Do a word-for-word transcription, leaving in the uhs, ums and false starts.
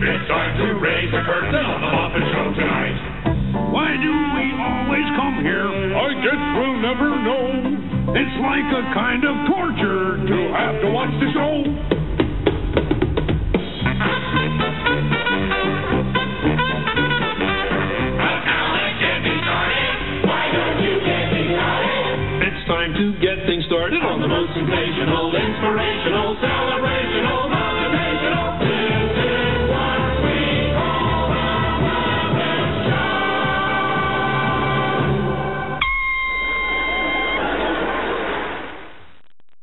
It's time to raise the curtain on the Muppet Show tonight. Why do we always come here? I guess we'll never know. It's like a kind of torture to have to watch the show.